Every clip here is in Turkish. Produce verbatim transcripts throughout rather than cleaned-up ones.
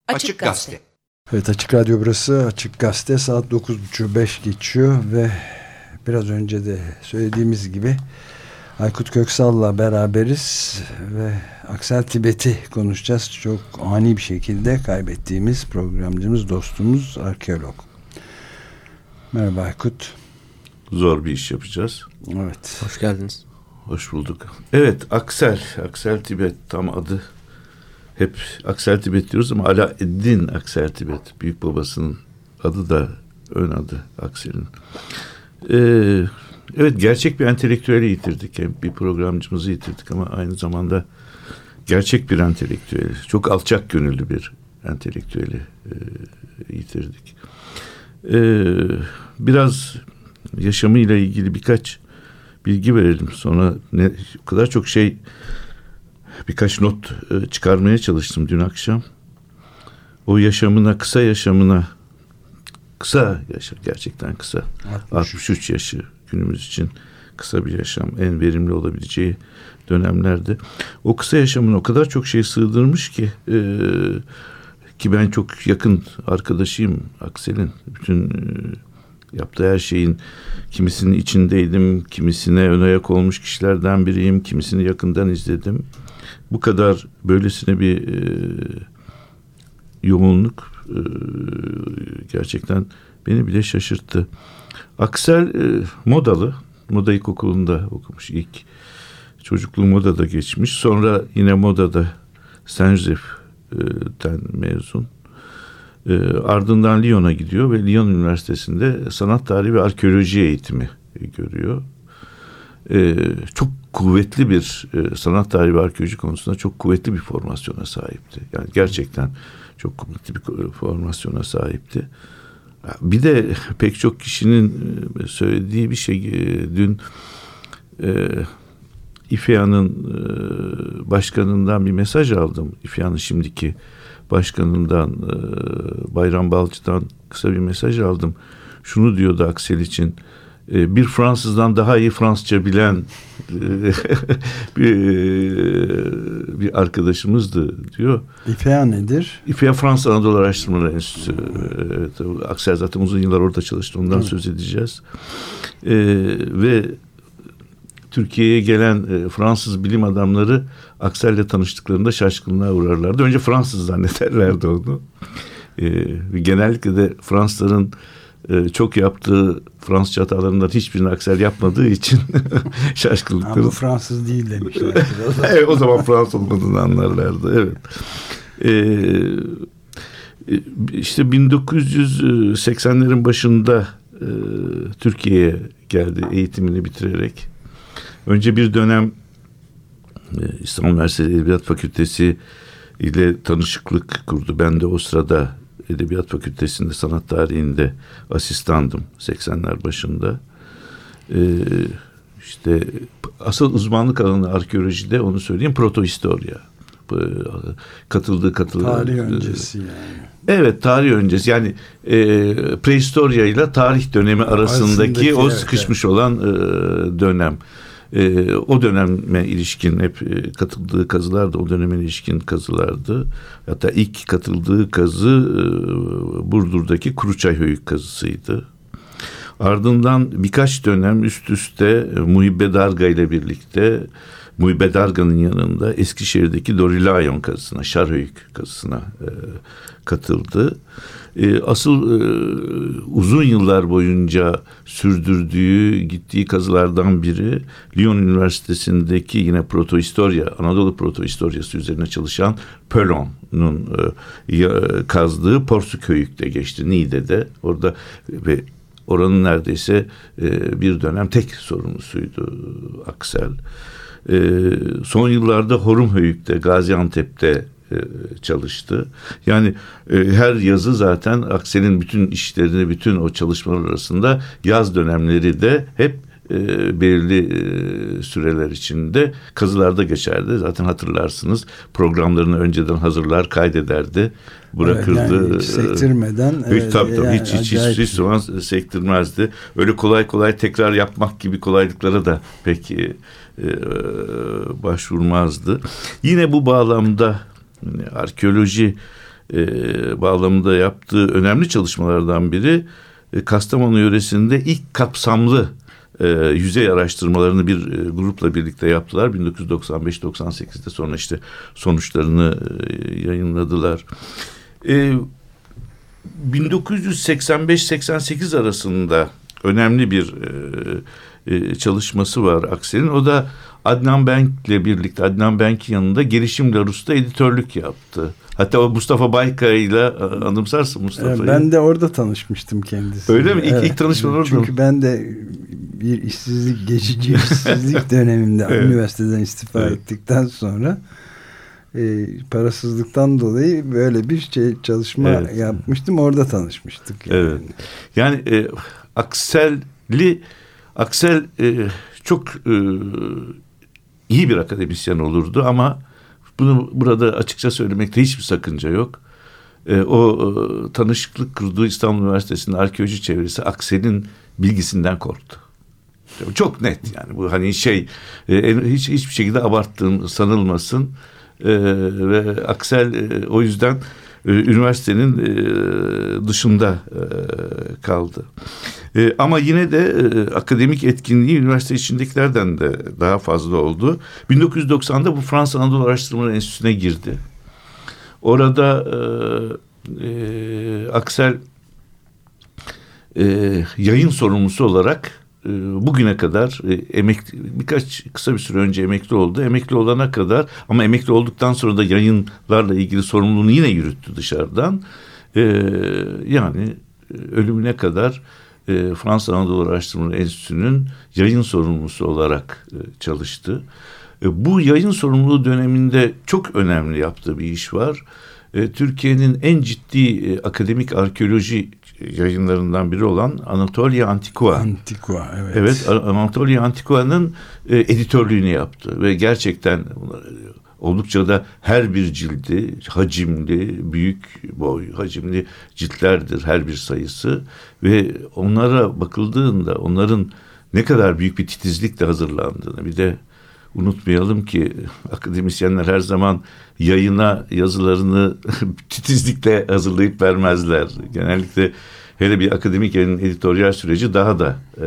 Açık Gazete. Evet, Açık Radyo burası. Açık Gazete, saat dokuz buçuk beş geçiyor ve biraz önce de söylediğimiz gibi Aykut Köksal'la beraberiz ve Aksel Tibet'i konuşacağız. Çok ani bir şekilde kaybettiğimiz programcımız, dostumuz, arkeolog. Merhaba Aykut. Zor bir iş yapacağız. Evet. Hoş geldiniz. Hoş bulduk. Evet, Aksel. Aksel Tibet tam adı. Hep Aksel Tibet diyoruz ama Alaaddin Aksel Tibet. Büyük babasının adı da ön adı Aksel'in. Ee, evet, gerçek bir entelektüeli yitirdik. Hem bir programcımızı yitirdik ama aynı zamanda gerçek bir entelektüeli. Çok alçak gönüllü bir entelektüeli e, yitirdik. Ee, biraz yaşamıyla ilgili birkaç bilgi verelim. Sonra ne o kadar çok şey, birkaç not e, çıkarmaya çalıştım dün akşam. O yaşamına, kısa yaşamına, kısa yaşa, gerçekten kısa. altmış üç yaşı günümüz için kısa bir yaşam, en verimli olabileceği dönemlerde. O kısa yaşamına o kadar çok şey sığdırmış ki e, ki ben çok yakın arkadaşıyım Aksel'in. Bütün e, yaptığı her şeyin kimisinin içindeydim, kimisine ön ayak olmuş kişilerden biriyim, kimisini yakından izledim. Bu kadar böylesine bir e, yoğunluk e, gerçekten beni bile şaşırttı. Aksel e, modalı, moda ilkokulunda okumuş ilk. Çocukluğu modada geçmiş. Sonra yine modada Saint Joseph'ten mezun. E, ardından Lyon'a gidiyor ve Lyon Üniversitesi'nde sanat tarihi ve arkeoloji eğitimi görüyor. E, çok kuvvetli bir e, sanat tarihi ve arkeoloji konusunda çok kuvvetli bir formasyona sahipti. Yani gerçekten çok kuvvetli bir formasyona sahipti. Bir de pek çok kişinin söylediği bir şey, e, dün e, İFEA'nın e, başkanından bir mesaj aldım. İFEA'nın şimdiki başkanından, e, Bayram Balcı'dan kısa bir mesaj aldım. Şunu diyordu Aksel için: e, bir Fransızdan daha iyi Fransızca bilen e, bir, e, bir arkadaşımızdı diyor. İFEA nedir? İFEA Fransız Anadolu Araştırmaları Enstitüsü. Evet, Aksel zaten uzun yıllar orada çalıştı. Ondan evet. söz edeceğiz. E, ve Türkiye'ye gelen e, Fransız bilim adamları Aksel'le tanıştıklarında şaşkınlığa uğrarlardı. Önce Fransız zannederlerdi onu. E, genellikle de Fransızların e, çok yaptığı Fransızca hatalarından hiçbirini Aksel yapmadığı için şaşkınlıkları. Ama bu Fransız değil demişler. Evet, o zaman Fransız olmadığını anlarlardı. Evet. E, işte bin dokuz yüz seksenlerin başında e, Türkiye'ye geldi eğitimini bitirerek. Önce bir dönem İstanbul Üniversitesi Edebiyat Fakültesi ile tanışıklık kurdu. Ben de o sırada Edebiyat Fakültesi'nde sanat tarihinde asistandım seksenler başında. Ee, işte asıl uzmanlık alanı arkeolojide, onu söyleyeyim, protohistorya. Katıldığı katıldığı. Tarih öncesi yani. Evet, tarih öncesi, yani e, prehistorya ile tarih dönemi arasındaki, arasındaki o evet, sıkışmış evet. olan e, dönem. E, o döneme ilişkin hep e, katıldığı kazılar da o döneme ilişkin kazılardı. Hatta ilk katıldığı kazı e, Burdur'daki Kuruçay Höyük kazısıydı. Ardından birkaç dönem üst üste e, Muhibbe Darga ile birlikte, Muhibbe Darga'nın yanında Eskişehir'deki Dorilayon kazısına, Şarhöyük kazısına e, katıldı. E, asıl e, uzun yıllar boyunca sürdürdüğü, gittiği kazılardan biri Lyon Üniversitesi'ndeki yine protohistorya, Anadolu protohistoryası üzerine çalışan Pölon'un e, kazdığı Porsuköyük'te geçti, Niğde'de. Orada ve oranın neredeyse e, bir dönem tek sorumlusuydu Aksel. E, son yıllarda Horumhöyük'te, Gaziantep'te e, çalıştı. Yani e, her yazı zaten Aksel'in bütün işlerini, bütün o çalışmalar arasında yaz dönemleri de hep e, belirli e, süreler içinde kazılarda geçerdi. Zaten hatırlarsınız, programlarını önceden hazırlar, kaydederdi, bırakırdı. Evet, yani sektirmeden. Hiç, evet, tabii, tabii, yani hiç, hiç, hiç, hiç zaman sektirmezdi. Öyle kolay kolay tekrar yapmak gibi kolaylıklara da pek e, e, başvurmazdı. Yine bu bağlamda arkeoloji e, bağlamında yaptığı önemli çalışmalardan biri e, Kastamonu yöresinde ilk kapsamlı e, yüzey araştırmalarını bir e, grupla birlikte yaptılar. bin dokuz yüz doksan beş doksan sekizde sonra işte sonuçlarını e, yayınladılar. E, bin dokuz yüz seksen beş seksen sekiz arasında önemli bir e, e, çalışması var Aksel'in. O da Adnan Benk'le birlikte, Adnan Benk'in yanında Gelişim Larus'ta editörlük yaptı. Hatta o Mustafa Baykaya'yla anımsarsın Mustafa'yı. Ben de orada tanışmıştım kendisiyle. Öyle mi? İlk, evet. ilk tanışmalar orada. Çünkü ben de bir işsizlik, geçici işsizlik döneminde evet. üniversiteden istifa evet. ettikten sonra e, parasızlıktan dolayı böyle bir şey çalışma evet. yapmıştım. Orada tanışmıştık. Yani. Evet. Yani e, Aksel'li Aksel e, çok e, iyi bir akademisyen olurdu ama bunu burada açıkça söylemekte hiçbir sakınca yok. E, o e, tanışıklık kurduğu İstanbul Üniversitesi'nin arkeoloji çevresi Aksel'in bilgisinden korktu. Çok net yani bu hani şey e, hiç hiçbir şekilde abarttığım sanılmasın e, ve Aksel e, o yüzden e, üniversitenin e, dışında e, kaldı. E, ama yine de e, akademik etkinliği üniversite içindekilerden de daha fazla oldu. bin dokuz yüz doksan'da bu Fransa Anadolu Araştırmaları Enstitüsü'ne girdi. Orada e, e, Aksel e, yayın sorumlusu olarak e, bugüne kadar e, emekli, birkaç kısa bir süre önce emekli oldu. Emekli olana kadar ama emekli olduktan sonra da yayınlarla ilgili sorumluluğunu yine yürüttü dışarıdan. E, yani ölümüne kadar e, Fransa Anadolu Araştırmaları Enstitüsü'nün yayın sorumlusu olarak e, çalıştı. E, bu yayın sorumluluğu döneminde çok önemli yaptığı bir iş var. E, Türkiye'nin en ciddi e, akademik arkeoloji yayınlarından biri olan Anatolia Antiqua. Antiqua, evet. Evet, Anatolia Antiqua'nın e, editörlüğünü yaptı ve gerçekten oldukça da her bir cildi hacimli, büyük boy hacimli ciltlerdir her bir sayısı ve onlara bakıldığında onların ne kadar büyük bir titizlikle hazırlandığını bir de unutmayalım ki akademisyenler her zaman yayına yazılarını titizlikle hazırlayıp vermezler. Genellikle hele bir akademik yayının editoryal süreci daha da e,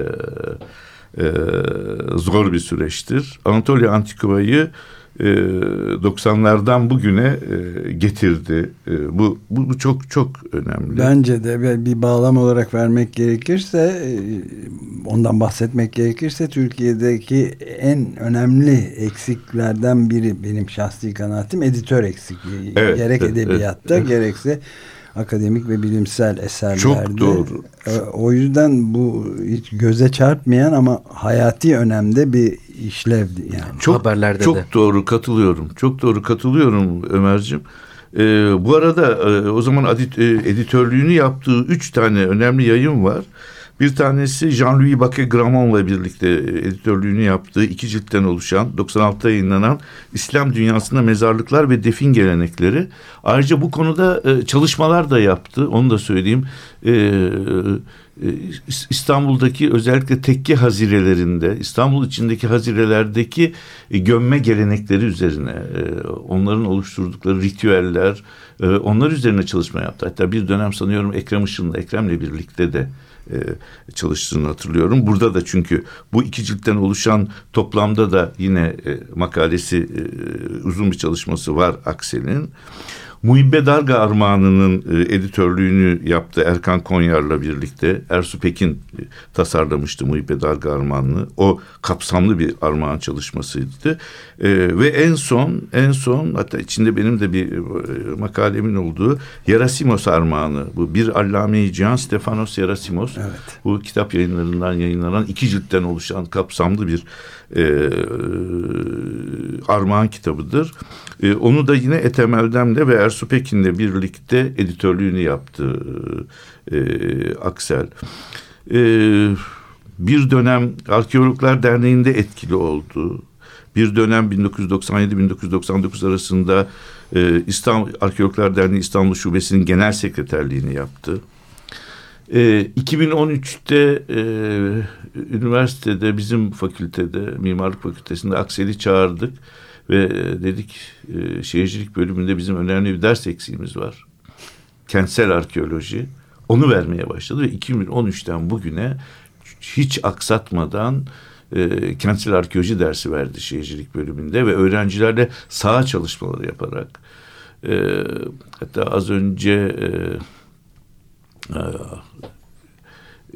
e, zor bir süreçtir. Anatolia Antiqua'yı e, doksanlardan bugüne e, getirdi. E, bu, bu bu çok çok önemli. Bence de bir bağlam olarak vermek gerekirse, ondan bahsetmek gerekirse Türkiye'deki en önemli eksiklerden biri benim şahsi kanaatim editör eksikliği. Evet, gerek evet, edebiyatta evet, gerekse akademik ve bilimsel eserlerde. Çok doğru. O yüzden bu hiç göze çarpmayan ama hayati önemde bir işlevdi yani. Çok, haberlerde çok de. doğru katılıyorum. Çok doğru katılıyorum Ömerciğim. Ee, bu arada e, o zaman adit, e, editörlüğünü yaptığı üç tane önemli yayın var. Bir tanesi Jean-Louis Baquet-Gramont'la birlikte editörlüğünü yaptığı iki ciltten oluşan doksan altıda yayınlanan İslam Dünyasında Mezarlıklar ve Defin Gelenekleri. Ayrıca bu konuda e, çalışmalar da yaptı. Onu da söyleyeyim. E, e, İstanbul'daki özellikle tekke hazirelerinde, İstanbul içindeki hazirelerdeki e, gömme gelenekleri üzerine, e, onların oluşturdukları ritüeller, e, onlar üzerine çalışma yaptı. Hatta bir dönem sanıyorum Ekrem Işın'la, Ekrem'le birlikte de e, çalıştığını hatırlıyorum. Burada da çünkü bu iki ciltten oluşan toplamda da yine e, makalesi, e, uzun bir çalışması var Aksel'in. Muhibbe Darga Armağanı'nın e, editörlüğünü yaptı Erkan Konyar'la birlikte. Ersu Pekin e, tasarlamıştı Muhibbe Darga Armağanı'nı. O kapsamlı bir armağan çalışmasıydı. E, ve en son, en son hatta içinde benim de bir e, makalemin olduğu Yerasimos Armağanı. Bu bir Allame-i Cihan Stefanos Yerasimos. Evet. Bu kitap yayınlarından yayınlanan iki ciltten oluşan kapsamlı bir e, armağan kitabıdır. E, onu da yine Ethem Eldem'le ve Ersu Pekin'le birlikte editörlüğünü yaptı e, Aksel. E, bir dönem Arkeologlar Derneği'nde etkili oldu. Bir dönem bin dokuz yüz doksan yedi bin dokuz yüz doksan dokuz arasında e, İstanbul Arkeologlar Derneği İstanbul Şubesi'nin genel sekreterliğini yaptı. E, iki bin on üçte e, üniversitede bizim fakültede, Mimarlık Fakültesi'nde Aksel'i çağırdık ve dedik e, şehircilik bölümünde bizim önemli bir ders eksiğimiz var. kentsel arkeoloji, onu vermeye başladı ve iki bin on üçten bugüne hiç aksatmadan e, kentsel arkeoloji dersi verdi şehircilik bölümünde ve öğrencilerle saha çalışmaları yaparak e, hatta az önce e, e, e,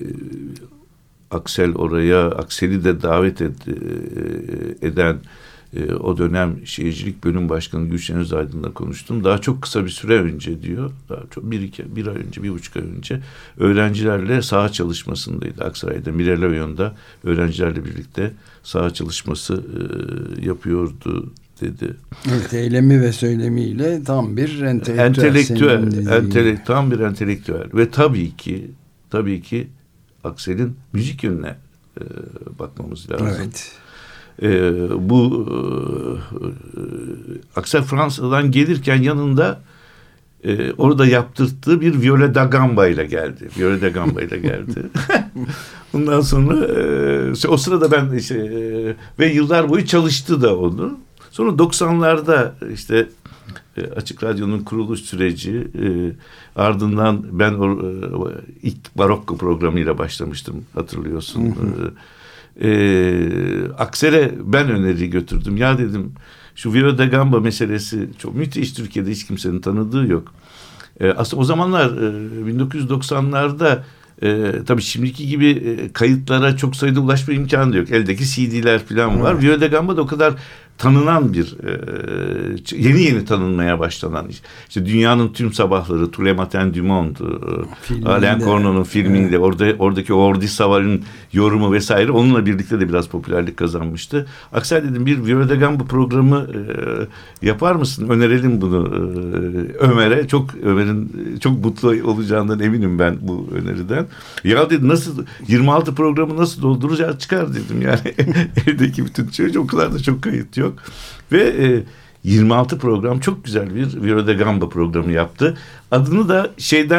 Aksel oraya, Aksel'i de davet ed, e, eden e, o dönem şehircilik bölüm başkanı Gülşen Özaydın'la konuştum. Daha çok kısa bir süre önce diyor, daha çok bir iki bir ay önce, bir buçuk ay önce öğrencilerle saha çalışmasındaydı. Aksaray'da, Mirelevion'da öğrencilerle birlikte saha çalışması e, yapıyordu dedi. Evet, eylemi ve söylemiyle tam bir entelektüel. Entelektüel, entelek, tam bir entelektüel ve tabii ki, tabii ki Aksel'in müzik yönüne e, bakmamız lazım. Evet. E, bu e, Aksel Fransa'dan gelirken yanında e, orada yaptırttığı bir Violet da Gamba ile geldi. Violet da Gamba ile geldi. Ondan sonra e, o sırada ben işte e, ve yıllar boyu çalıştı da onu. Sonra doksanlarda işte Açık Radyo'nun kuruluş süreci e, ardından ben o, e, ilk Barokko programıyla başlamıştım, hatırlıyorsun. Hı hı. E, Aksel'e ben öneri götürdüm. Ya dedim, şu Violet da Gamba meselesi çok müthiş, Türkiye'de hiç kimsenin tanıdığı yok. E, aslında o zamanlar e, bin dokuz yüz doksanlarda e, tabii şimdiki gibi e, kayıtlara çok sayıda ulaşma imkanı da yok. Eldeki C D'ler falan var. Violet da Gamba da o kadar tanınan bir e, yeni yeni tanınmaya başlanan işte Dünyanın Tüm Sabahları, Tous les Matins du Monde, e, Alain Cornon'un filminde, evet. orada oradaki Ordi Saval'in yorumu vesaire onunla birlikte de biraz popülerlik kazanmıştı. Aksel dedim, bir Violet da Gamba programı e, yapar mısın? Önerelim bunu e, Ömer'e. Çok Ömer'in çok mutlu olacağından eminim ben bu öneriden. Ya dedi, nasıl yirmi altı programı nasıl dolduracağız, çıkar dedim yani. Evdeki bütün şey, o kadar da çok kayıt yok. Ve e, yirmi altı program çok güzel bir Violet da Gamba programı yaptı. Adını da şeyden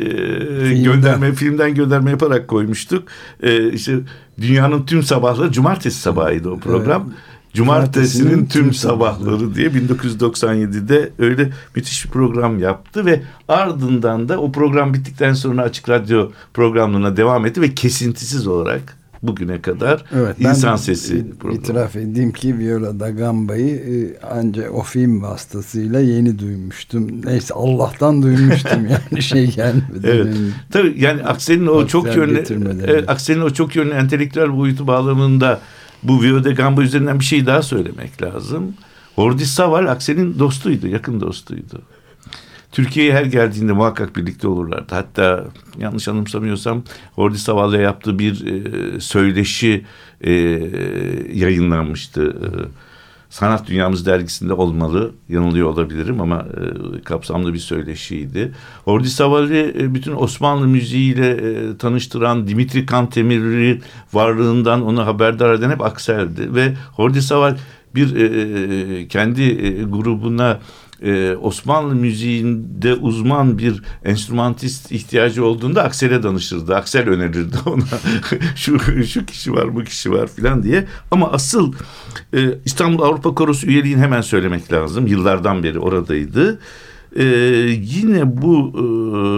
e, gönderme, filmden gönderme yaparak koymuştuk. E, işte Dünyanın Tüm Sabahları, cumartesi sabahıydı o program. Evet. Cumartesinin tüm, tüm sabahları diye bin dokuz yüz doksan yedide öyle müthiş bir program yaptı ve ardından da o program bittikten sonra Açık Radyo programlarına devam etti ve kesintisiz olarak bugüne kadar evet, İnsan Sesi programı. İtiraf edeyim ki Violet da Gamba'yı ancak o film vasıtasıyla yeni duymuştum. Neyse, Allah'tan duymuştum yani şey gelmedi. Evet. Tabii yani Aksel'in o çok yönlü evet, Aksel'in o çok yönlü entelektüel boyutu bağlamında bu Violet da Gamba üzerinden bir şey daha söylemek lazım. Ordi Saval Aksel'in dostuydu, yakın dostuydu. Türkiye'ye her geldiğinde muhakkak birlikte olurlardı. Hatta yanlış anımsamıyorsam Ordi Saval'la yaptığı bir e, söyleşi e, yayınlanmıştı. E, Sanat Dünyamız dergisinde olmalı. Yanılıyor olabilirim ama e, kapsamlı bir söyleşiydi. Ordi Saval'i e, bütün Osmanlı müziğiyle e, tanıştıran Dimitri Kantemir'i varlığından onu haberdar eden hep Aksel'di. Ve Ordi Saval bir e, kendi e, grubuna Ee, Osmanlı müziğinde uzman bir enstrümantist ihtiyacı olduğunda Aksel'e danışırdı. Aksel önerirdi ona. şu şu kişi var, bu kişi var filan diye. Ama asıl e, İstanbul Avrupa Korosu üyeliğini hemen söylemek lazım. Yıllardan beri oradaydı. E, yine bu e,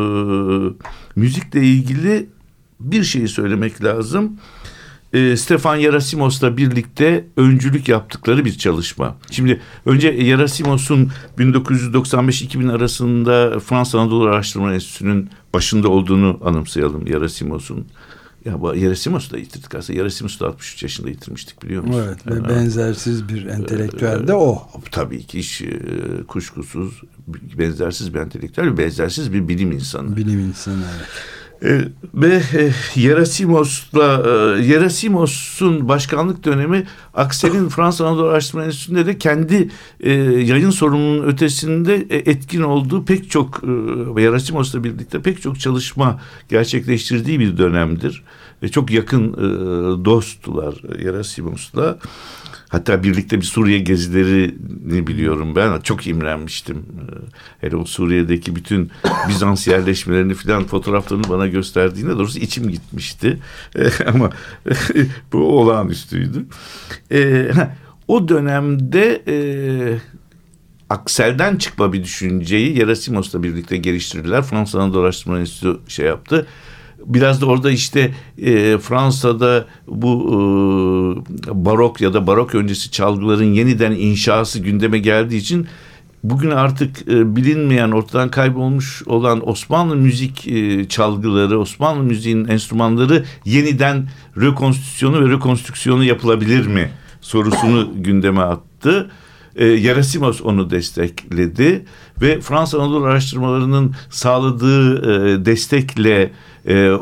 müzikle ilgili bir şeyi söylemek lazım. E, Stefan Yerasimos'la birlikte öncülük yaptıkları bir çalışma. Şimdi önce Yerasimos'un bin dokuz yüz doksan beş iki bin arasında Fransa Anadolu Araştırma Enstitüsü'nün başında olduğunu anımsayalım Yerasimos'un. Ya bu Yerasimos'u da yitirdik aslında. Yerasimos'u da altmış üç yaşında yitirmiştik, biliyor musun? Evet, yani, ve benzersiz bir entelektüel de o. Tabii ki hiç e, kuşkusuz benzersiz bir entelektüel, benzersiz bir bilim insanı. Bilim insanı, evet. Ee, ve e, Yerasimos'la e, Yerasimos'un başkanlık dönemi Aksel'in Fransa Anadolu Araştırma Enstitüsü'nde de kendi e, yayın sorumluluğunun ötesinde e, etkin olduğu pek çok e, Yerasimos'la birlikte pek çok çalışma gerçekleştirdiği bir dönemdir. E, çok yakın e, dosttular Yerasimos'la. Hatta birlikte bir Suriye gezilerini biliyorum ben. Çok imrenmiştim. Hele o Suriye'deki bütün Bizans yerleşmelerini filan fotoğraflarını bana gösterdiğinde doğrusu içim gitmişti. Ama bu olağanüstüydü. O dönemde Aksel'den çıkma bir düşünceyi Yerasimos'la birlikte geliştirdiler. Fransa Anadolu Araştırma Enstitüsü şey yaptı. Biraz da orada işte e, Fransa'da bu e, barok ya da barok öncesi çalgıların yeniden inşası gündeme geldiği için bugün artık e, bilinmeyen, ortadan kaybolmuş olan Osmanlı müzik e, çalgıları, Osmanlı müziğin enstrümanları yeniden rekonstrüksiyonu ve rekonstrüksiyonu yapılabilir mi sorusunu gündeme attı. E, Yerasimos onu destekledi ve Fransa Anadolu araştırmalarının sağladığı e, destekle e, e, e,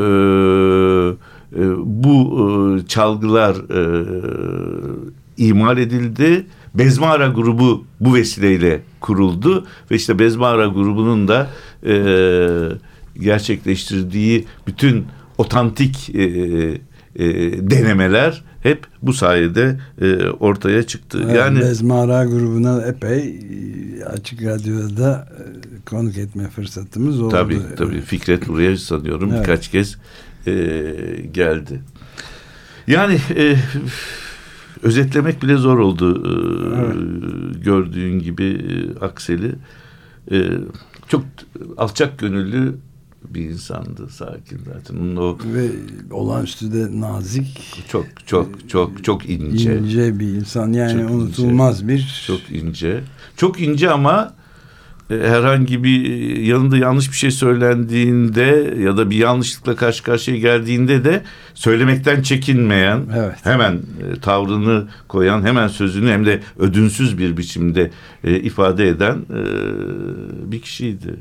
bu e, çalgılar e, imal edildi. Bezmara grubu bu vesileyle kuruldu ve işte Bezmara grubunun da e, gerçekleştirdiği bütün otantik e, e, denemeler hep bu sayede e, ortaya çıktı. Evet, yani Bezmara grubuna epey Açık Radyo'da da konuk etme fırsatımız oldu. Tabii tabii. Fikret buraya sanıyorum evet. birkaç kez e, geldi. Yani e, özetlemek bile zor oldu. E, evet. Gördüğün gibi e, Aksel'i e, çok alçak gönüllü bir insandı, sakin zaten. Onun o ve olağanüstü de nazik, çok çok çok çok ince, ince bir insan. Yani çok unutulmaz ince, bir çok ince, çok ince ama e, herhangi bir yanında yanlış bir şey söylendiğinde ya da bir yanlışlıkla karşı karşıya geldiğinde de söylemekten çekinmeyen, evet. hemen e, tavrını koyan, hemen sözünü hem de ödünsüz bir biçimde e, ifade eden e, bir kişiydi.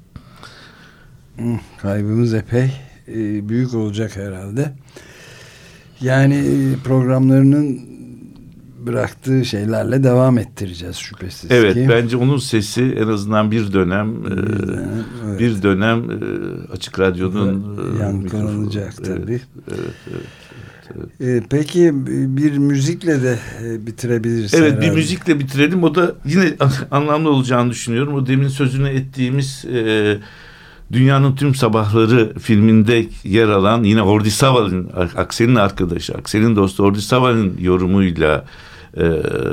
Kaybımız epey e, büyük olacak herhalde. Yani programlarının bıraktığı şeylerle devam ettireceğiz şüphesiz evet, ki. Bence onun sesi en azından bir dönem bir dönem, e, evet. bir dönem e, Açık Radyo'nun evet, yankılanacak e, tabii. Evet, evet, evet, evet. E, peki bir müzikle de e, bitirebiliriz. Evet herhalde. Bir müzikle bitirelim. O da yine anlamlı olacağını düşünüyorum. O demin sözünü ettiğimiz e, Dünyanın Tüm Sabahları filminde yer alan yine Hordy Saval'ın, Aksel'in arkadaşı, Aksel'in dostu Hordy Saval'ın yorumuyla e,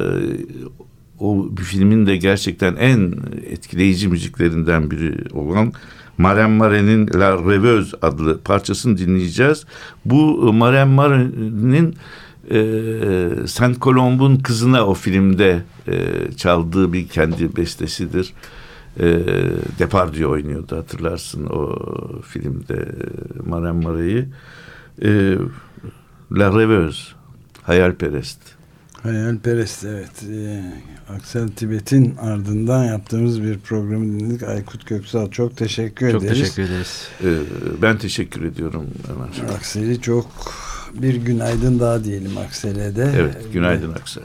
o bir filmin de gerçekten en etkileyici müziklerinden biri olan Marem Mare'nin La Rêveuse adlı parçasını dinleyeceğiz. Bu Marem Mare'nin e, Saint Colombe'un kızına o filmde e, çaldığı bir kendi bestesidir. E, Depardieu oynuyordu, hatırlarsın o filmde Marem Mare'yi. E, La Rêveuse, Hayalperest. Hayalperest, evet. E, Aksel Tibet'in ardından yaptığımız bir programı dinledik. Aykut Köksal, çok teşekkür çok ederiz. Çok teşekkür ederiz. E, ben teşekkür ediyorum Ömer. Aksel'i çok bir günaydın daha diyelim Aksel'e de. Evet, günaydın Ve... Aksel.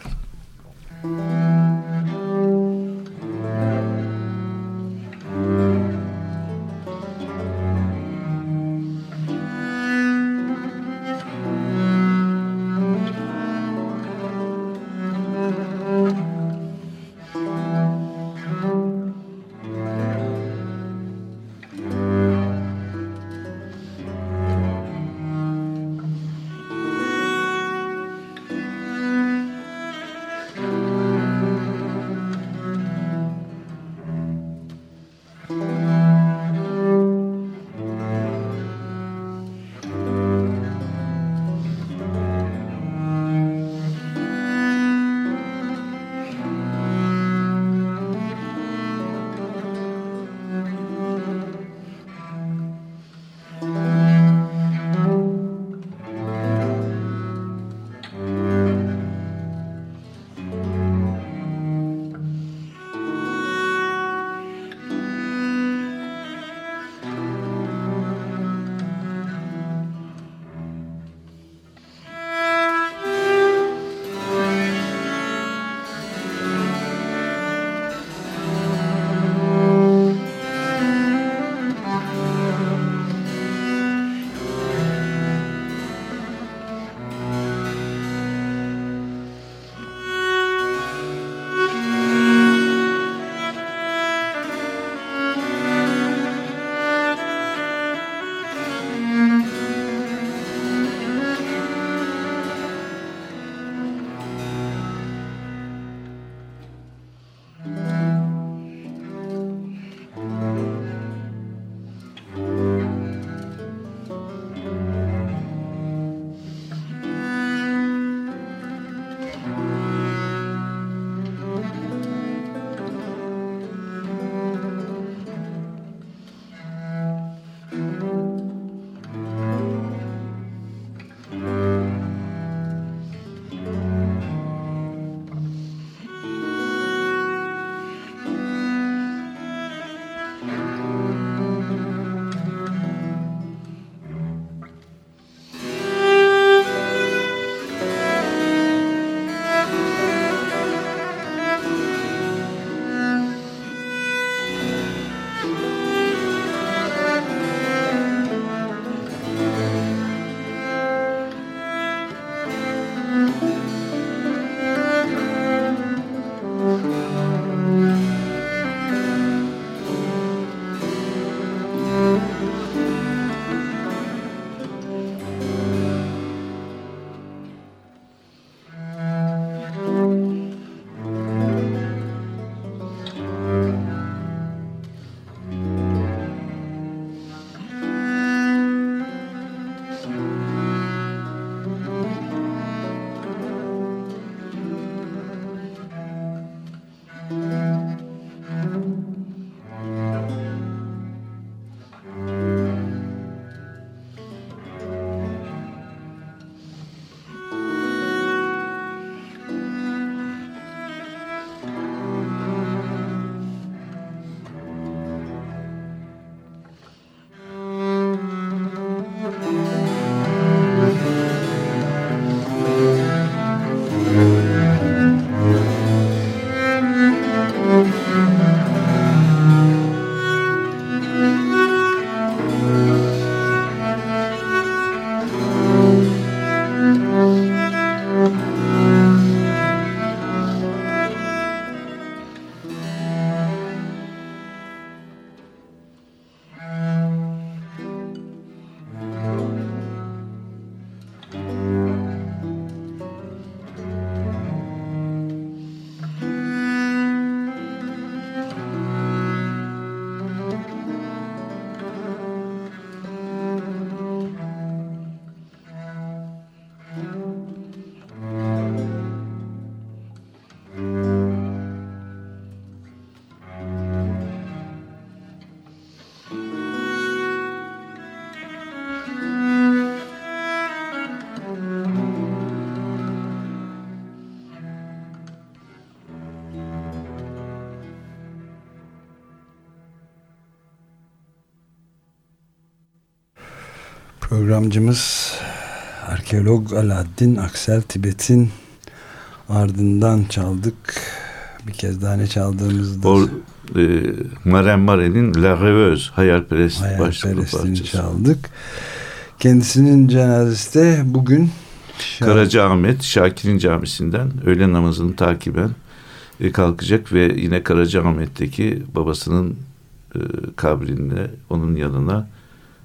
Programcımız arkeolog Alaaddin Aksel Tibet'in ardından çaldık. Bir kez daha ne çaldığımızda o e, Maren Mare'nin La Rêveuse Hayalperest başlıklı parçası çaldık. Kendisinin cenazesi de bugün Karacaahmet Şakir'in camisinden öğle namazını takiben e, kalkacak ve yine Karacaahmet'teki babasının e, kabrinde onun yanına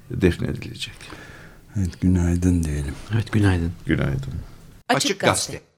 defnedilecek. Evet, günaydın diyelim. Evet, günaydın. Günaydın. Açık Gazete.